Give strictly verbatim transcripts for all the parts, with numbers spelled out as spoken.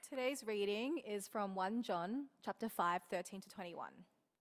Today's reading is from First John chapter five, thirteen to twenty-one.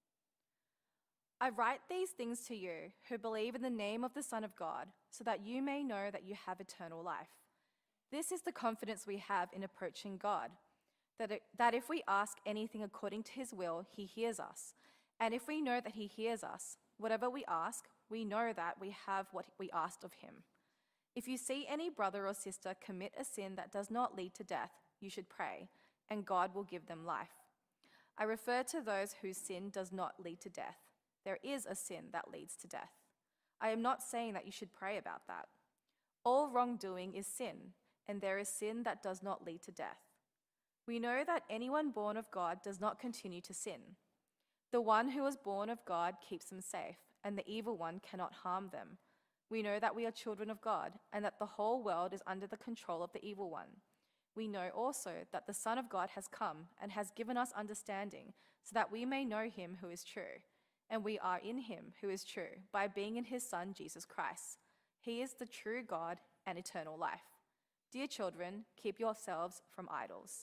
I write these things to you who believe in the name of the Son of God, so that you may know that you have eternal life. This is the confidence we have in approaching God, that, it, that if we ask anything according to his will, he hears us. And if we know that he hears us, whatever we ask, we know that we have what we asked of him. If you see any brother or sister commit a sin that does not lead to death, you should pray, and God will give them life. I refer to those whose sin does not lead to death. There is a sin that leads to death. I am not saying that you should pray about that. All wrongdoing is sin, and there is sin that does not lead to death. We know that anyone born of God does not continue to sin. The one who was born of God keeps them safe, and the evil one cannot harm them. We know that we are children of God, and that the whole world is under the control of the evil one. We know also that the Son of God has come and has given us understanding, so that we may know him who is true. And we are in him who is true, by being in his Son, Jesus Christ. He is the true God and eternal life. Dear children, keep yourselves from idols.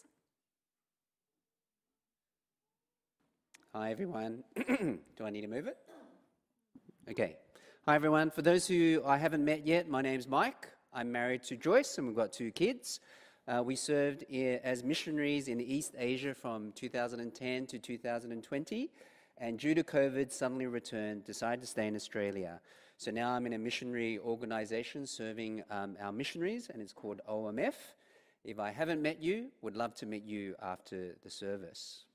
Hi, everyone. Do I need to move it? Okay. Hi, everyone. For those who I haven't met yet, my name's Mike. I'm married to Joyce, and we've got two kids. Uh, we served i- as missionaries in East Asia from two thousand ten to two thousand twenty. And due to COVID, suddenly returned, decided to stay in Australia. So now I'm in a missionary organization serving um, our missionaries, and it's called O M F. If I haven't met you, would love to meet you after the service.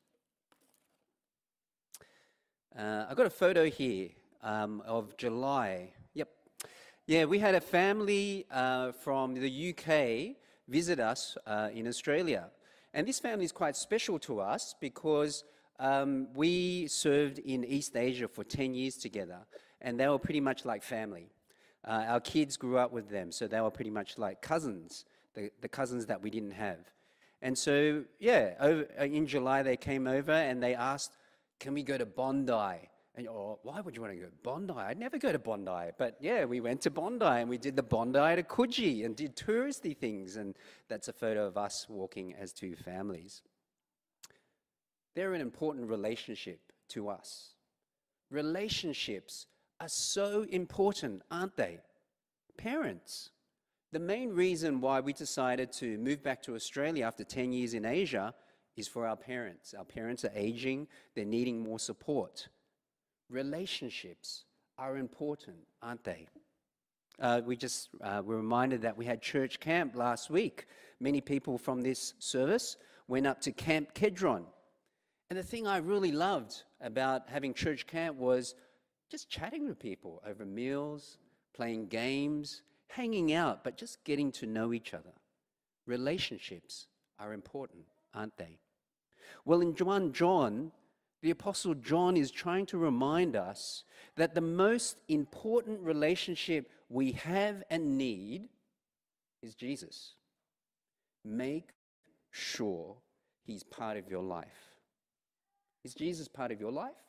Uh, I've got a photo here um, of July. Yep. Yeah, we had a family uh, from the U K visit us uh, in Australia. And this family is quite special to us because Um, we served in East Asia for ten years together, and they were pretty much like family. Uh, our kids grew up with them, so they were pretty much like cousins, the, the cousins that we didn't have. And so, yeah, over, in July they came over and they asked, can we go to Bondi? And, oh, why would you want to go to Bondi? I'd never go to Bondi. But yeah, we went to Bondi and we did the Bondi to Coogee and did touristy things. And that's a photo of us walking as two families. They're an important relationship to us. Relationships are so important, aren't they? Parents. The main reason why we decided to move back to Australia after ten years in Asia is for our parents. Our parents are aging, they're needing more support. Relationships are important, aren't they? Uh, we just uh, were reminded that we had church camp last week. Many people from this service went up to Camp Kedron. And the thing I really loved about having church camp was just chatting with people over meals, playing games, hanging out, but just getting to know each other. Relationships are important, aren't they? Well, in First John, the Apostle John is trying to remind us that the most important relationship we have and need is Jesus. Make sure he's part of your life. Is Jesus part of your life?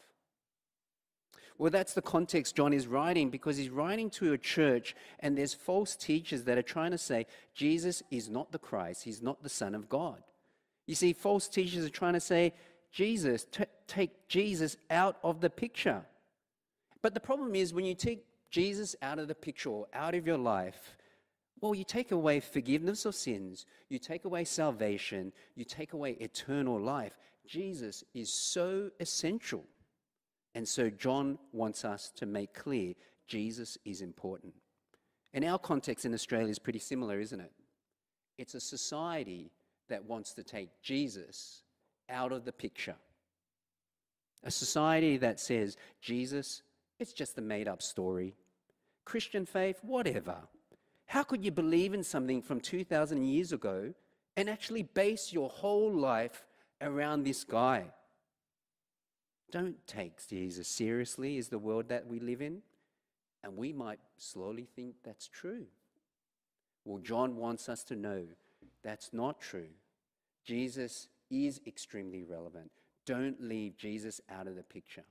Well, that's the context John is writing, because he's writing to a church and there's false teachers that are trying to say Jesus is not the Christ, he's not the Son of God. You see, false teachers are trying to say, Jesus, t- take Jesus out of the picture. But the problem is when you take Jesus out of the picture or out of your life, well, you take away forgiveness of sins, you take away salvation, you take away eternal life. Jesus is so essential. And so John wants us to make clear Jesus is important. And our context in Australia is pretty similar, isn't it? It's a society that wants to take Jesus out of the picture. A society that says, Jesus, it's just a made-up story. Christian faith, whatever. How could you believe in something from two thousand years ago and actually base your whole life around this guy? Don't take Jesus seriously is the world that we live in, and we might slowly think that's true. Well, John wants us to know that's not true. Jesus is extremely relevant. Don't leave Jesus out of the picture.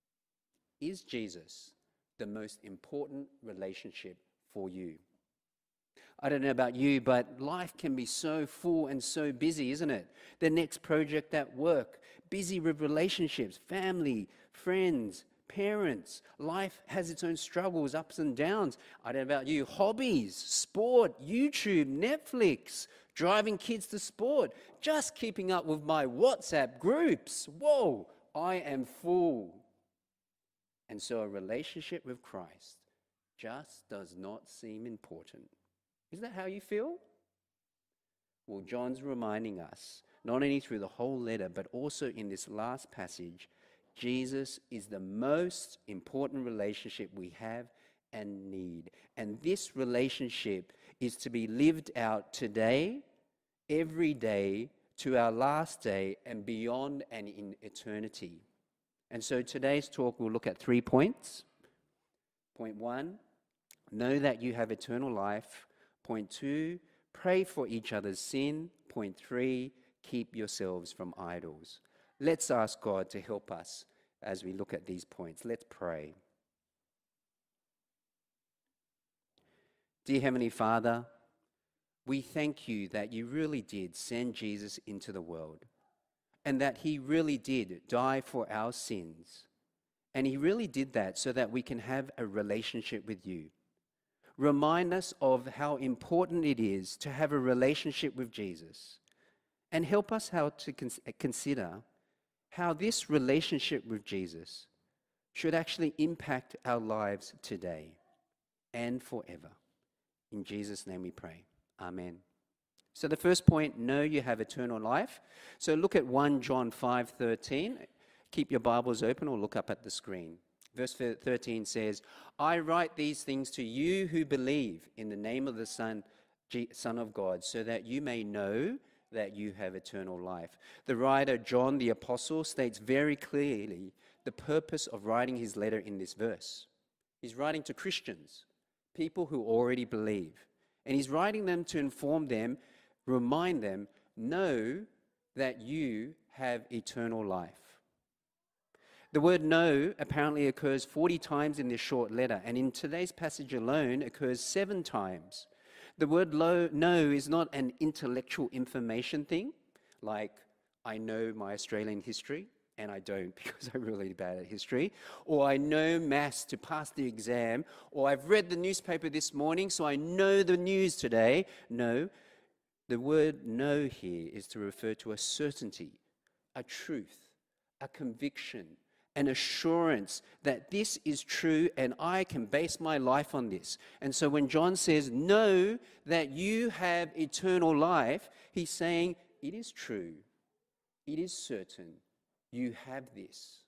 Is Jesus the most important relationship for you? I don't know about you, but life can be so full and so busy, isn't it? The next project at work, busy with relationships, family, friends, parents. Life has its own struggles, ups and downs. I don't know about you. Hobbies, sport, YouTube, Netflix, driving kids to sport, just keeping up with my WhatsApp groups. Whoa, I am full. And so a relationship with Christ just does not seem important. Is that how you feel? Well, John's reminding us, not only through the whole letter, but also in this last passage, Jesus is the most important relationship we have and need. And this relationship is to be lived out today, every day, to our last day, and beyond and in eternity. And so today's talk will look at three points. Point one, know that you have eternal life. Point two, pray for each other's sin. Point three, keep yourselves from idols. Let's ask God to help us as we look at these points. Let's pray. Dear Heavenly Father, we thank you that you really did send Jesus into the world, and that he really did die for our sins. And he really did that so that we can have a relationship with you. Remind us of how important it is to have a relationship with Jesus, and help us how to cons- consider how this relationship with Jesus should actually impact our lives today and forever. In Jesus' name we pray. Amen. So the first point, know you have eternal life. So look at First John five thirteen. Keep your Bibles open or look up at the screen. Verse thirteen says, I write these things to you who believe in the name of the Son, Son of God, so that you may know that you have eternal life. The writer John the Apostle states very clearly the purpose of writing his letter in this verse. He's writing to Christians, people who already believe. And he's writing them to inform them, remind them, know that you have eternal life. The word know apparently occurs forty times in this short letter, and in today's passage alone occurs seven times. The word lo- know is not an intellectual information thing, like I know my Australian history, and I don't because I'm really bad at history, or I know maths to pass the exam, or I've read the newspaper this morning, so I know the news today. No, the word know here is to refer to a certainty, a truth, a conviction, an assurance that this is true and I can base my life on this. And so when John says, know that you have eternal life, he's saying, it is true, it is certain, you have this.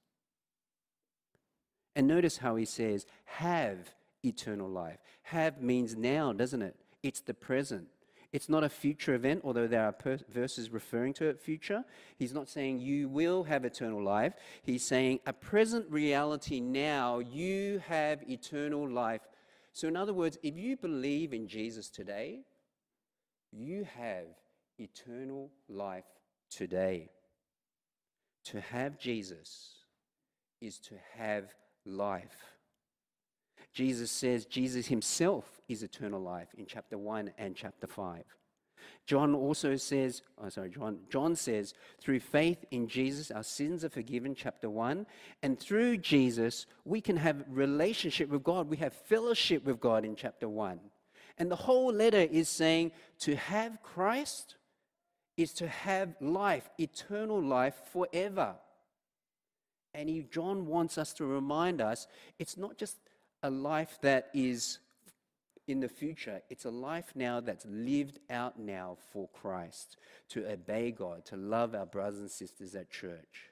And notice how he says, have eternal life. Have means now, doesn't it? It's the present. It's not a future event, although there are per- verses referring to it future. He's not saying you will have eternal life. He's saying a present reality now, you have eternal life. So in other words, if you believe in Jesus today, you have eternal life today. To have Jesus is to have life. Jesus says Jesus himself is eternal life in chapter one and chapter five. John also says, oh sorry, John, John says, through faith in Jesus, our sins are forgiven, chapter one, and through Jesus, we can have relationship with God. We have fellowship with God in chapter one. And the whole letter is saying to have Christ is to have life, eternal life forever. And he, John wants us to remind us, it's not just a life that is in the future. It's a life now that's lived out now for Christ, to obey God, to love our brothers and sisters at church.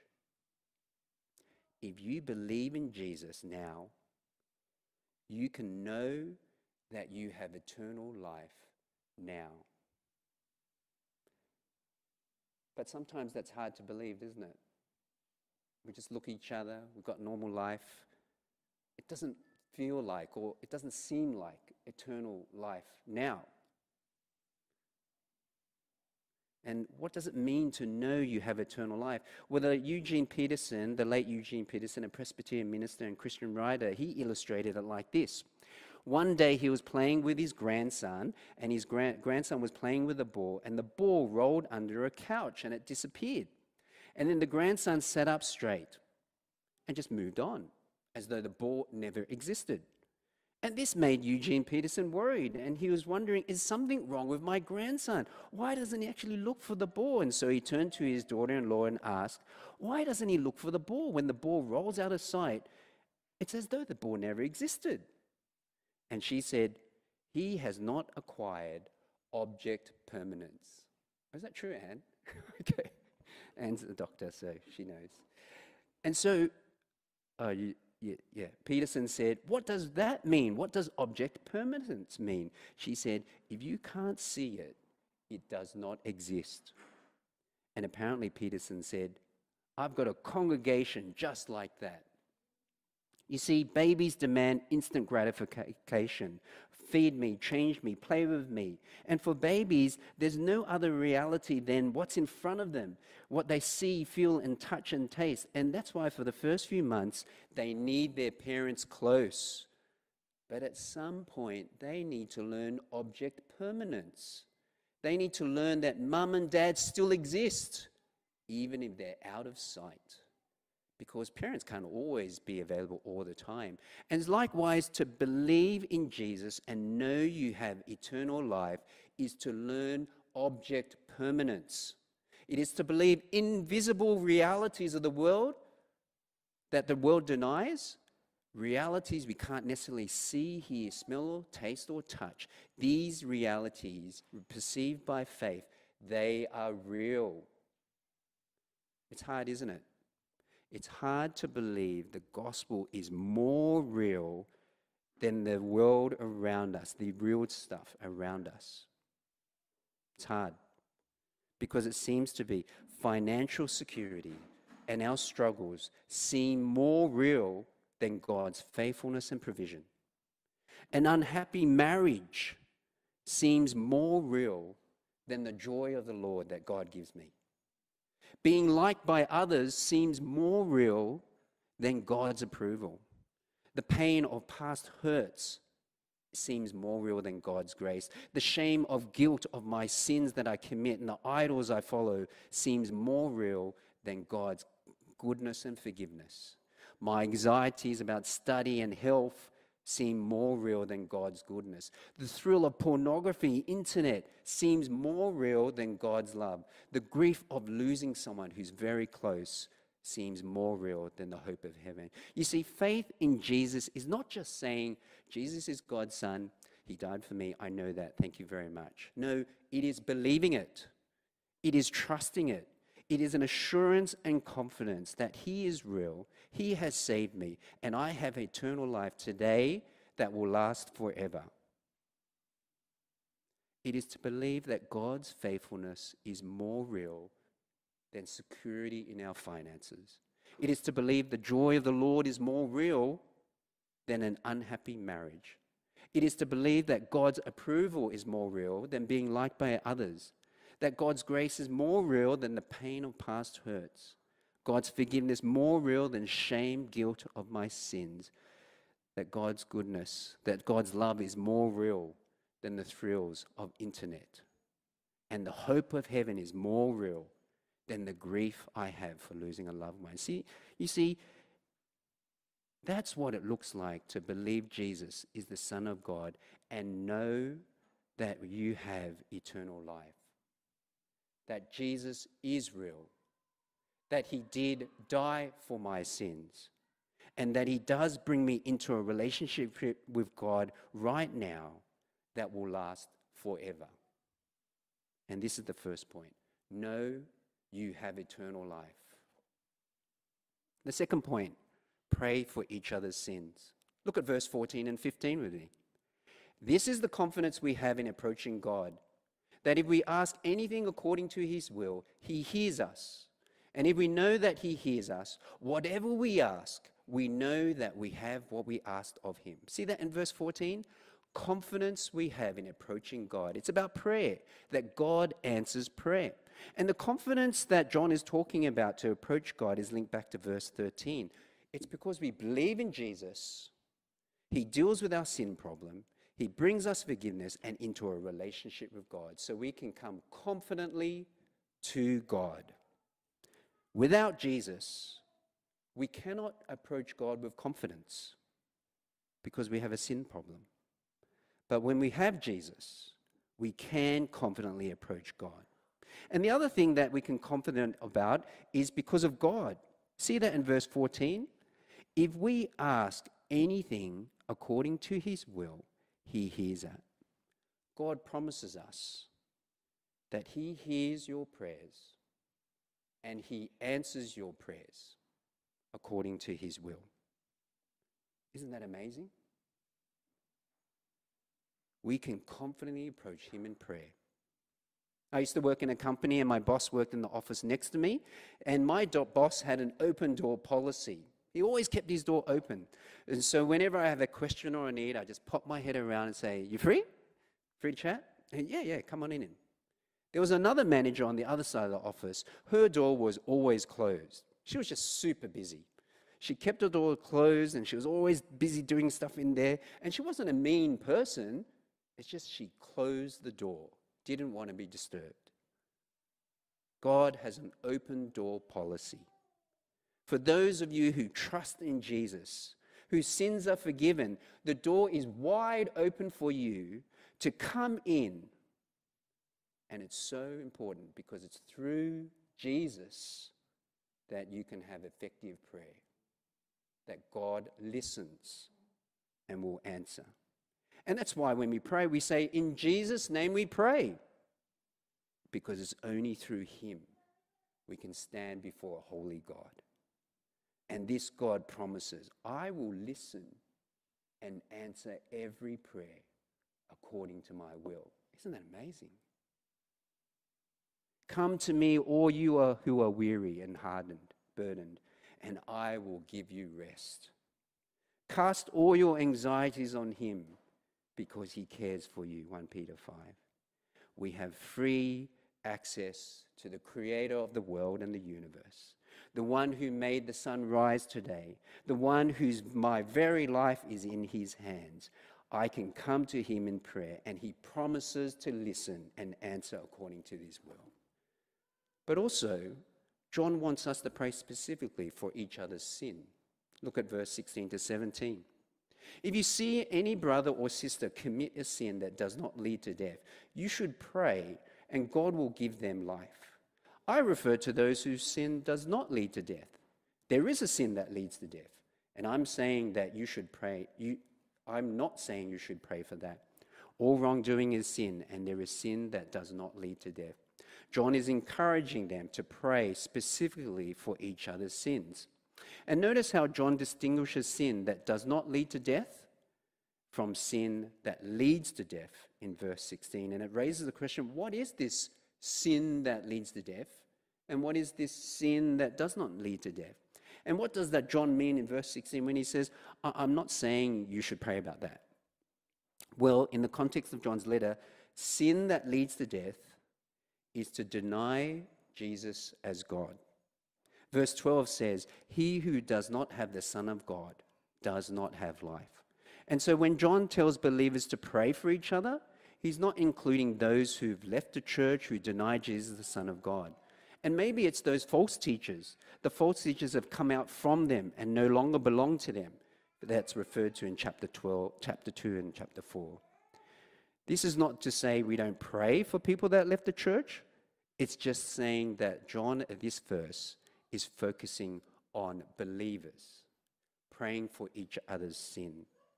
If you believe in Jesus now, you can know that you have eternal life now. But sometimes that's hard to believe, isn't it? We just look at each other, we've got normal life. It doesn't feel like, or it doesn't seem like eternal life now. And what does it mean to know you have eternal life? Well, the Eugene Peterson, the late Eugene Peterson, a Presbyterian minister and Christian writer, he illustrated it like this. One day he was playing with his grandson, and his gran- grandson was playing with a ball, and the ball rolled under a couch and it disappeared. And then the grandson sat up straight and just moved on, as though the ball never existed. And this made Eugene Peterson worried, and he was wondering, is something wrong with my grandson? Why doesn't he actually look for the ball? And so he turned to his daughter-in-law and asked, why doesn't he look for the ball? When the ball rolls out of sight, it's as though the ball never existed. And she said, he has not acquired object permanence. Is that true, Anne? Okay. Anne's the doctor, so she knows. And so, uh, you, yeah, yeah, Peterson said, what does that mean? What does object permanence mean? She said, if you can't see it, it does not exist. And apparently Peterson said, I've got a congregation just like that. You see, babies demand instant gratification. Feed me, change me, play with me. And for babies, there's no other reality than what's in front of them, what they see, feel, and touch and taste. And that's why for the first few months, they need their parents close. But at some point, they need to learn object permanence. They need to learn that mum and dad still exist, even if they're out of sight. Because parents can't always be available all the time. And likewise, to believe in Jesus and know you have eternal life is to learn object permanence. It is to believe invisible realities of the world that the world denies, realities we can't necessarily see, hear, smell, taste, or touch. These realities, perceived by faith, they are real. It's hard, isn't it? It's hard to believe the gospel is more real than the world around us, the real stuff around us. It's hard because it seems to be financial security and our struggles seem more real than God's faithfulness and provision. An unhappy marriage seems more real than the joy of the Lord that God gives me. Being liked by others seems more real than God's approval. The pain of past hurts seems more real than God's grace. The shame of guilt of my sins that I commit and the idols I follow seems more real than God's goodness and forgiveness. My anxieties about study and health seem more real than God's goodness. The thrill of pornography, internet, seems more real than God's love. The grief of losing someone who's very close seems more real than the hope of heaven. You see, faith in Jesus is not just saying, Jesus is God's son, he died for me, I know that, thank you very much. No, it is believing it. It is trusting it. It is an assurance and confidence that he is real, he has saved me, and I have eternal life today that will last forever. It is to believe that God's faithfulness is more real than security in our finances. It is to believe the joy of the Lord is more real than an unhappy marriage. It is to believe that God's approval is more real than being liked by others. That God's grace is more real than the pain of past hurts. God's forgiveness more real than shame, guilt of my sins. That God's goodness, that God's love is more real than the thrills of internet. And the hope of heaven is more real than the grief I have for losing a loved one. See, you see, that's what it looks like to believe Jesus is the Son of God and know that you have eternal life. That Jesus is real, that he did die for my sins, and that he does bring me into a relationship with God right now that will last forever. And this is the first point. Know you have eternal life. The second point, pray for each other's sins. Look at verse fourteen and fifteen with me. This is the confidence we have in approaching God, that if we ask anything according to his will, he hears us. And if we know that he hears us, whatever we ask, we know that we have what we asked of him. See that in verse fourteen? Confidence we have in approaching God. It's about prayer, that God answers prayer. And the confidence that John is talking about to approach God is linked back to verse thirteen. It's because we believe in Jesus. He deals with our sin problem. He brings us forgiveness and into a relationship with God so we can come confidently to God. Without Jesus, we cannot approach God with confidence because we have a sin problem. But when we have Jesus, we can confidently approach God. And the other thing that we can confident about is because of God. See that in verse fourteen? If we ask anything according to his will, he hears it. God promises us that he hears your prayers and he answers your prayers according to his will. Isn't that amazing? We can confidently approach him in prayer. I used to work in a company and my boss worked in the office next to me, and my do- boss had an open door policy. He always kept his door open. And so whenever I have a question or a need, I just pop my head around and say, "You free? Free to chat?" And yeah, yeah, come on in. There was another manager on the other side of the office. Her door was always closed. She was just super busy. She kept her door closed and she was always busy doing stuff in there. And she wasn't a mean person. It's just she closed the door, didn't want to be disturbed. God has an open door policy. For those of you who trust in Jesus, whose sins are forgiven, the door is wide open for you to come in. And it's so important because it's through Jesus that you can have effective prayer, that God listens and will answer. And that's why when we pray, we say, "In Jesus' name we pray," because it's only through him we can stand before a holy God. And this God promises, "I will listen and answer every prayer according to my will." Isn't that amazing? "Come to me, all you are who are weary and hardened, burdened, and I will give you rest. Cast all your anxieties on him because he cares for you." First Peter five. We have free access to the creator of the world and the universe, the one who made the sun rise today, the one whose my very life is in his hands. I can come to him in prayer, and he promises to listen and answer according to his will. But also, John wants us to pray specifically for each other's sin. Look at verse sixteen to seventeen. If you see any brother or sister commit a sin that does not lead to death, you should pray, and God will give them life. I refer to those whose sin does not lead to death. There is a sin that leads to death, and I'm saying that you should pray. You, I'm not saying you should pray for that. All wrongdoing is sin, and there is sin that does not lead to death. John is encouraging them to pray specifically for each other's sins. And notice how John distinguishes sin that does not lead to death from sin that leads to death in verse sixteen. And it raises the question, what is this sin that leads to death? And what is this sin that does not lead to death? And what does that John mean in verse sixteen when he says, I'm not saying you should pray about that? Well, in the context of John's letter, sin that leads to death is to deny Jesus as God. Verse twelve says, he who does not have the Son of God does not have life. And so when John tells believers to pray for each other, he's not including those who've left the church, who deny Jesus, the Son of God. And maybe it's those false teachers. The false teachers have come out from them and no longer belong to them. That's referred to in chapter twelve, chapter two and chapter four. This is not to say we don't pray for people that left the church. It's just saying that John, at this verse, is focusing on believers, praying for each other's sin.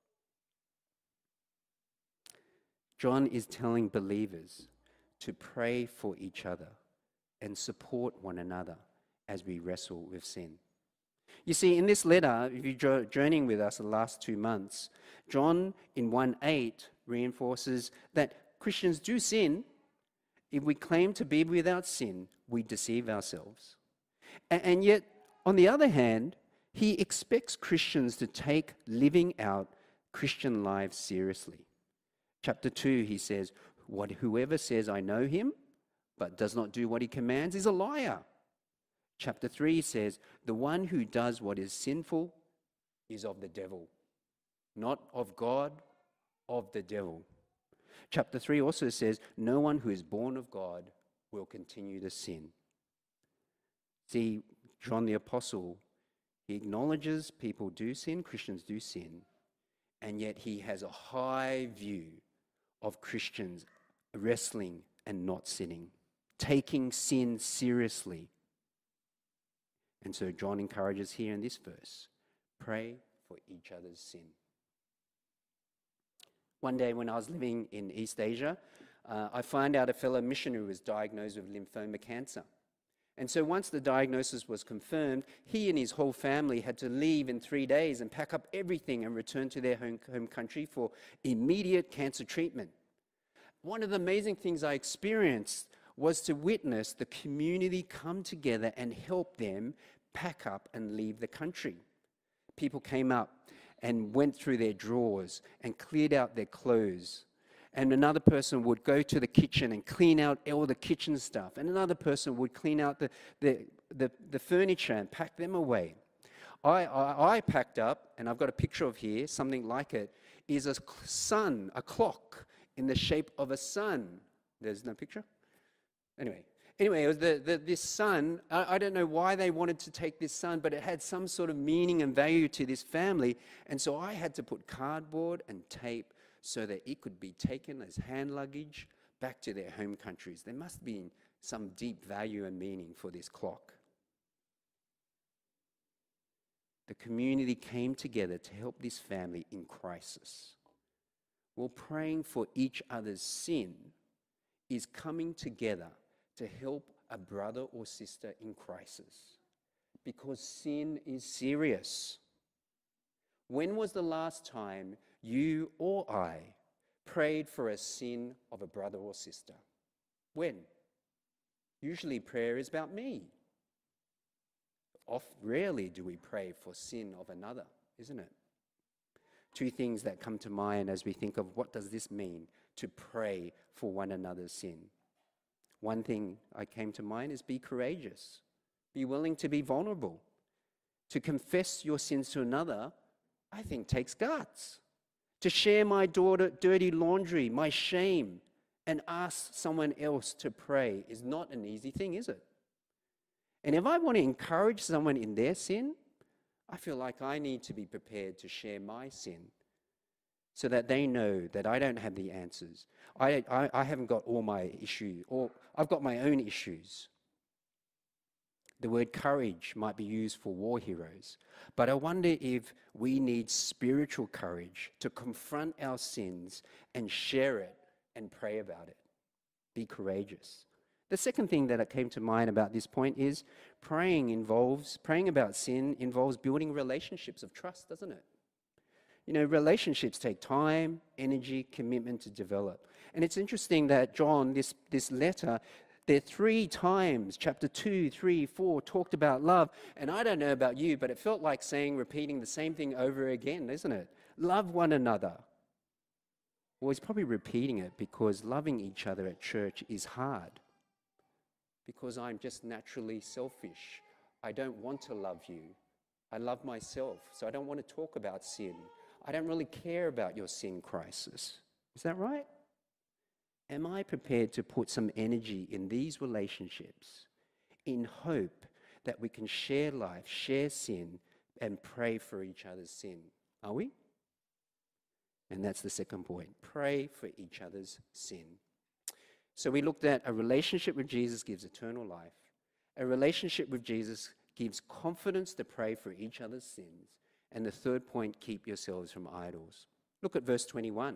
John is telling believers to pray for each other and support one another as we wrestle with sin. You see, in this letter, if you're journeying with us the last two months, John in one eight reinforces that Christians do sin. If we claim to be without sin, we deceive ourselves. And yet, on the other hand, he expects Christians to take living out Christian lives seriously. Chapter two, he says, "What whoever says, 'I know him,' but does not do what he commands is a liar." Chapter three says, "The one who does what is sinful is of the devil." not of God, of the devil. Chapter three also says, no one who is born of God will continue to sin. See, John the Apostle, he acknowledges people do sin, Christians do sin, and yet he has a high view of Christians wrestling and not sinning, taking sin seriously. And so John encourages here in this verse, pray for each other's sin. One day when I was living in East Asia, uh, I found out a fellow missionary was diagnosed with lymphoma cancer. And so once the diagnosis was confirmed, he and his whole family had to leave in three days and pack up everything and return to their home, home country for immediate cancer treatment. One of the amazing things I experienced was to witness the community come together and help them pack up and leave the country. People came up and went through their drawers and cleared out their clothes. And another person would go to the kitchen and clean out all the kitchen stuff. And another person would clean out the, the, the, the furniture and pack them away. I, I, I packed up, and I've got a picture of here, something like it, is a sun, a clock in the shape of a sun. There's no picture? Anyway, anyway, it was the, the, this sun. I, I don't know why they wanted to take this sun, but it had some sort of meaning and value to this family. And so I had to put cardboard and tape so that it could be taken as hand luggage back to their home countries. There must be some deep value and meaning for this clock. The community came together to help this family in crisis. Well, praying for each other's sin is coming together to help a brother or sister in crisis, because sin is serious. When was the last time you or I prayed for a sin of a brother or sister? When? Usually prayer is about me. Oft, rarely do we pray for sin of another, isn't it? Two things that come to mind as we think of what does this mean to pray for one another's sin. One thing I came to mind is be courageous. Be willing to be vulnerable. To confess your sins to another, I think, takes guts. To share my daughter, dirty laundry, my shame, and ask someone else to pray is not an easy thing, is it? And if I want to encourage someone in their sin, I feel like I need to be prepared to share my sin so that they know that I don't have the answers. I, I, I haven't got all my issues, or I've got my own issues. The word courage might be used for war heroes, but I wonder if we need spiritual courage to confront our sins and share it and pray about it. Be courageous. The second thing that came to mind about this point is praying involves, praying about sin involves building relationships of trust, doesn't it? You know, relationships take time, energy, commitment to develop. And it's interesting that John, this, this letter, there three times, chapter two, three, four, talked about love. And I don't know about you, but it felt like saying, repeating the same thing over again, isn't it? Love one another. Well, he's probably repeating it because loving each other at church is hard. Because I'm just naturally selfish. I don't want to love you. I love myself, so I don't want to talk about sin. I don't really care about your sin crisis. Is that right? Am I prepared to put some energy in these relationships in hope that we can share life, share sin, and pray for each other's sin? Are we? And that's the second point. Pray for each other's sin. So we looked at a relationship with Jesus gives eternal life. A relationship with Jesus gives confidence to pray for each other's sins. And the third point, keep yourselves from idols. Look at verse twenty-one.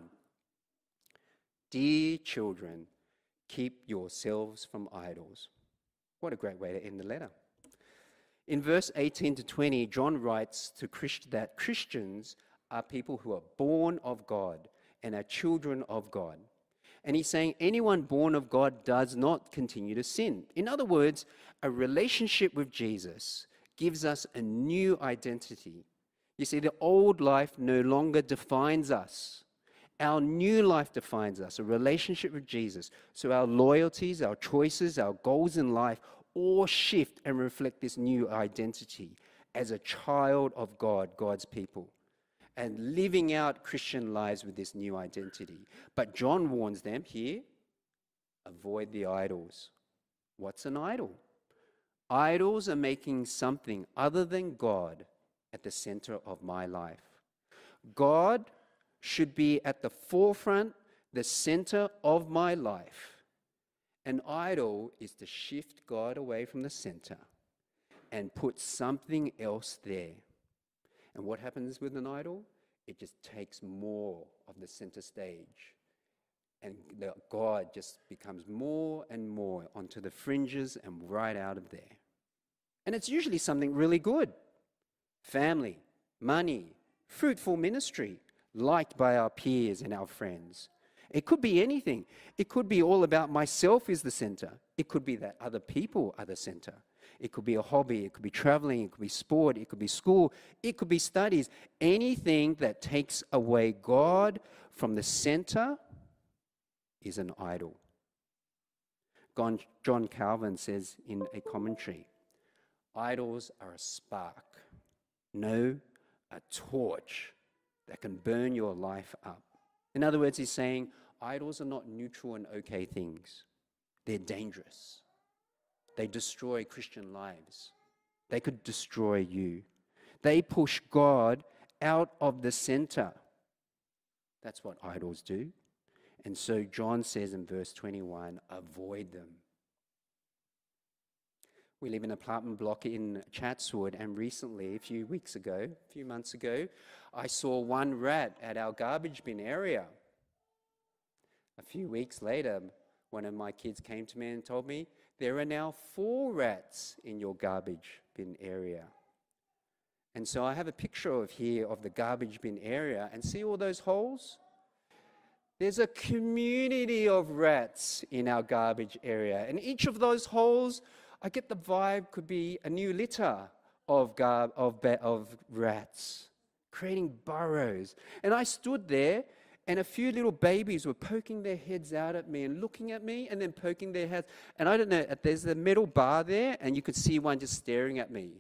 Dear children, keep yourselves from idols. What a great way to end the letter. In verse eighteen to twenty, John writes to Christ- that Christians are people who are born of God and are children of God. And he's saying anyone born of God does not continue to sin. In other words, a relationship with Jesus gives us a new identity. You see, the old life no longer defines us. Our new life defines us, a relationship with Jesus. So our loyalties, our choices, our goals in life all shift and reflect this new identity as a child of God, God's people. and living out Christian lives with this new identity. But John warns them here, avoid the idols. What's an idol? Idols are making something other than God at the center of my life. God should be at the forefront, the center of my life. An idol is to shift God away from the center and put something else there. And what happens with an idol? It just takes more of the center stage. And the God just becomes more and more onto the fringes and right out of there. And it's usually something really good. Family, money, fruitful ministry, liked by our peers and our friends. It could be anything. It could be all about myself is the center. It could be that other people are the center. It could be a hobby. It could be traveling. It could be sport. It could be school. It could be studies. Anything that takes away God from the center is an idol. John Calvin says in a commentary, idols are a spark, no, a torch that can burn your life up. In other words, he's saying idols are not neutral and okay things. They're dangerous. They destroy Christian lives. They could destroy you. They push God out of the center. That's what idols do. And so John says in verse twenty-one, avoid them. We live in an apartment block in Chatswood, and recently, a few weeks ago, a few months ago, I saw one rat at our garbage bin area. A few weeks later, one of my kids came to me and told me, there are now four rats in your garbage bin area. And so I have a picture of here of the garbage bin area, and see all those holes? There's a community of rats in our garbage area, and each of those holes, I get the vibe, could be a new litter of, gar- of, ba- of rats, creating burrows. And I stood there, and a few little babies were poking their heads out at me and looking at me and then poking their heads. And I don't know, there's a metal bar there, and you could see one just staring at me.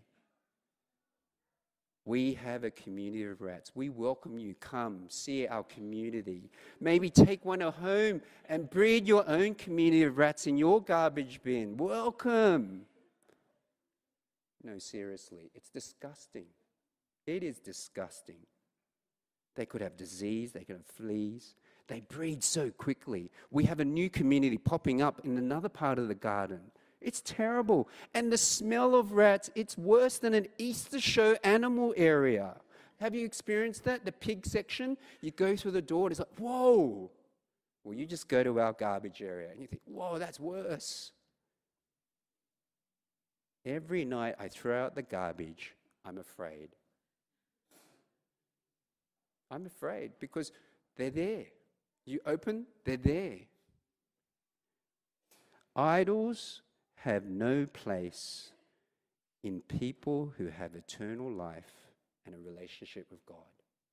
We have a community of rats. We welcome you. Come, see our community. Maybe take one at home and breed your own community of rats in your garbage bin. Welcome. No, seriously, it's disgusting. It is disgusting. They could have disease, they could have fleas. They breed so quickly. We have a new community popping up in another part of the garden. It's terrible. And the smell of rats, it's worse than an Easter show animal area. Have you experienced that? The pig section, you go through the door and it's like, whoa. Well, you just go to our garbage area and you think, whoa, that's worse. Every night I throw out the garbage, I'm afraid. I'm afraid because they're there. You open, they're there. Idols have no place in people who have eternal life and a relationship with God.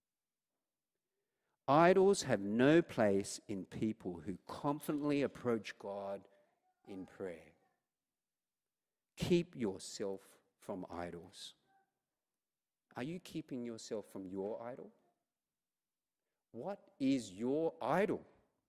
Idols have no place in people who confidently approach God in prayer. Keep yourself from idols. Are you keeping yourself from your idol? What is your idol?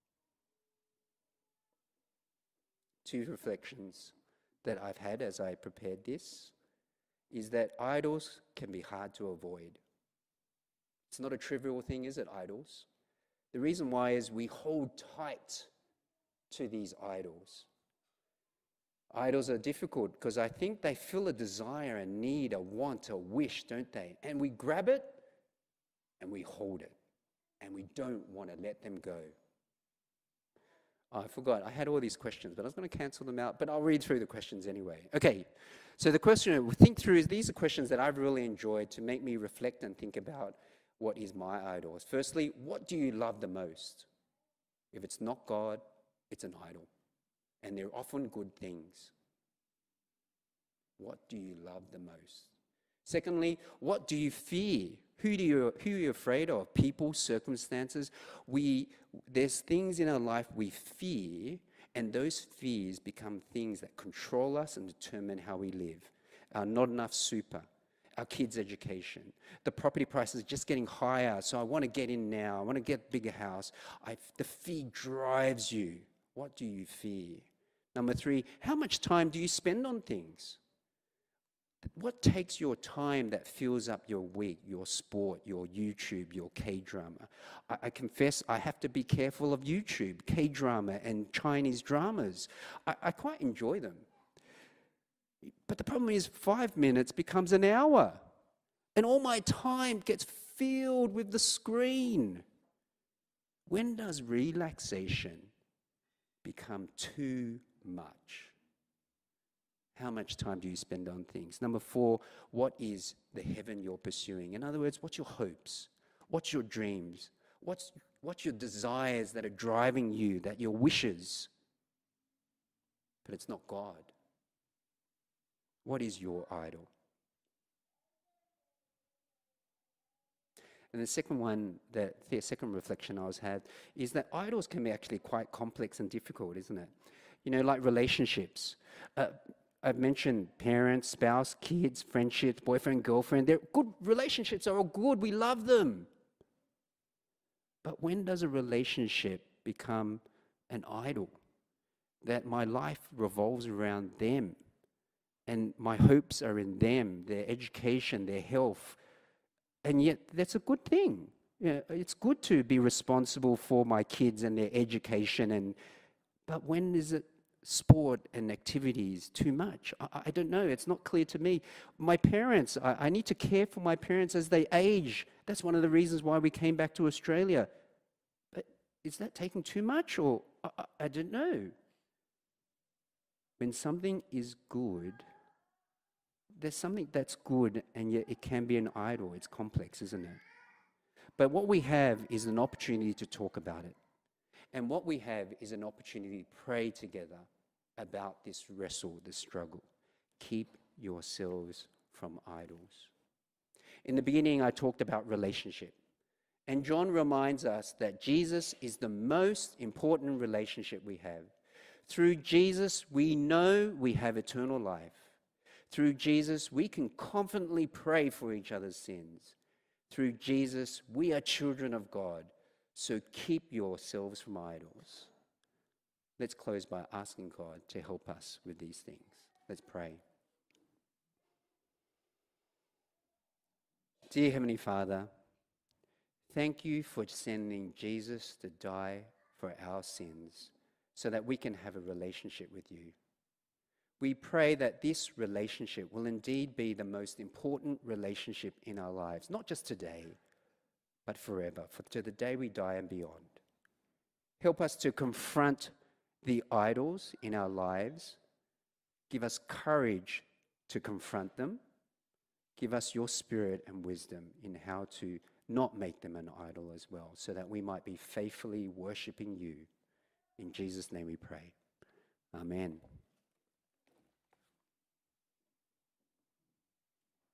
Two reflections that I've had as I prepared this is that idols can be hard to avoid. It's not a trivial thing, is it, idols? The reason why is we hold tight to these idols. Idols are difficult because I think they fill a desire, a need, a want, a wish, don't they? And we grab it and we hold it. And we don't want to let them go. Oh, I forgot. I had all these questions, but I was going to cancel them out. But I'll read through the questions anyway. Okay. So the question we think through is these are questions that I've really enjoyed to make me reflect and think about what is my idols. Firstly, what do you love the most? If it's not God, it's an idol. And they're often good things. What do you love the most? Secondly, what do you fear? Who do you who are you afraid of? People, circumstances. We there's things in our life we fear, and those fears become things that control us and determine how we live. Our not enough super, our kids' education. The property prices are just getting higher, so I want to get in now. I want to get a bigger house. I, the fear drives you. What do you fear? Number three, how much time do you spend on things? What takes your time that fills up your week, your sport, your YouTube, your K-drama? I, I confess I have to be careful of YouTube, K-drama, and Chinese dramas. I, I quite enjoy them. But the problem is five minutes becomes an hour, and all my time gets filled with the screen. When does relaxation become too much? How much time do you spend on things? Number four, what is the heaven you're pursuing? In other words, what's your hopes? What's your dreams? What's, what's your desires that are driving you, that your wishes? But it's not God. What is your idol? And the second one, that the second reflection I was had, is that idols can be actually quite complex and difficult, isn't it? You know, like relationships. Uh, I've mentioned parents, spouse, kids, friendships, boyfriend, girlfriend. They're good relationships are all good. We love them. But when does a relationship become an idol? That my life revolves around them, and my hopes are in them, their education, their health. And yet that's a good thing. You know, it's good to be responsible for my kids and their education. And but when is it sport and activities too much? I, I don't know. It's not clear to me. My parents, I, I need to care for my parents as they age. That's one of the reasons why we came back to Australia. But is that taking too much, or I, I, I don't know. When something is good, there's something that's good, and yet it can be an idol. It's complex, isn't it? But what we have is an opportunity to talk about it. And what we have is an opportunity to pray together about this wrestle, this struggle. Keep yourselves from idols. In the beginning, I talked about relationship. And John reminds us that Jesus is the most important relationship we have. Through Jesus, we know we have eternal life. Through Jesus, we can confidently pray for each other's sins. Through Jesus, we are children of God. So keep yourselves from idols. Let's close by asking God to help us with these things. Let's pray. Dear Heavenly Father, thank you for sending Jesus to die for our sins so that we can have a relationship with you. We pray that this relationship will indeed be the most important relationship in our lives, not just today, but forever, for to the day we die and beyond. Help us to confront the idols in our lives. Give us courage to confront them. Give us your spirit and wisdom in how to not make them an idol as well, so that we might be faithfully worshiping you. In Jesus' name we pray. Amen.